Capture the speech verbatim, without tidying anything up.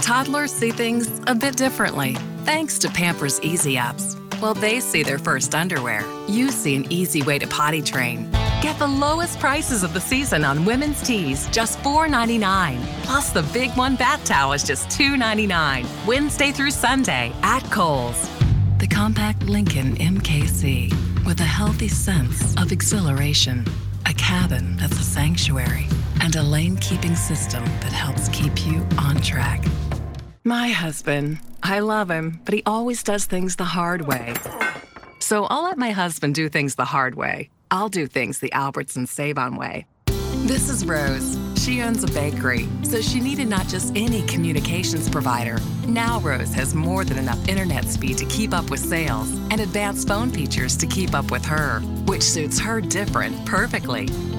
Toddlers see things a bit differently, thanks to Pampers Easy Apps. While they see their first underwear, you see an easy way to potty train. Get the lowest prices of the season on women's tees, just four ninety-nine. Plus the big one bath towel is just two ninety-nine. Wednesday through Sunday at Kohl's. The compact Lincoln M K C with a healthy sense of exhilaration, a cabin that's a sanctuary, and a lane-keeping system that helps keep you on track. My husband, I love him, but he always does things the hard way. So I'll let my husband do things the hard way. I'll do things the Albertson Save-On way. This is Rose. She owns a bakery, so she needed not just any communications provider. Now Rose has more than enough internet speed to keep up with sales and advanced phone features to keep up with her, which suits her different perfectly.